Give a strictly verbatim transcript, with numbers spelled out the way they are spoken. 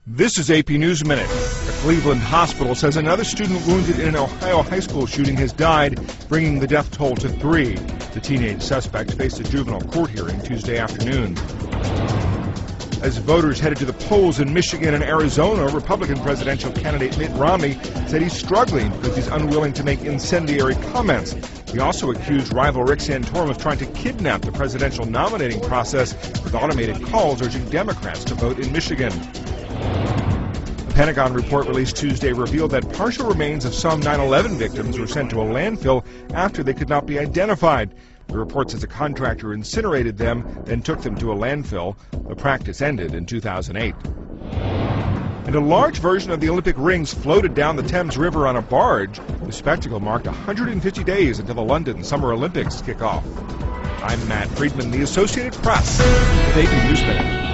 This is A P News Minute. A Cleveland hospital says another student wounded in an Ohio high school shooting has died, bringing the death toll to three. The teenage suspect faced a juvenile court hearing Tuesday afternoon. As voters headed to the polls in Michigan and Arizona, Republican presidential candidate Mitt Romney said he's struggling because he's unwilling to make incendiary comments. He also accused rival Rick Santorum of trying to kidnap the presidential nominating process with automated calls urging Democrats to vote in Michigan. A Pentagon report released Tuesday revealed that partial remains of some nine eleven victims were sent to a landfill after they could not be identified. The report says a contractor incinerated them, then took them to a landfill. The practice ended in two thousand eight. And a large version of the Olympic rings floated down the Thames River on a barge. The spectacle marked one hundred fifty days until the London Summer Olympics kick off. I'm Matt Friedman, the Associated Press, with A P News Minute.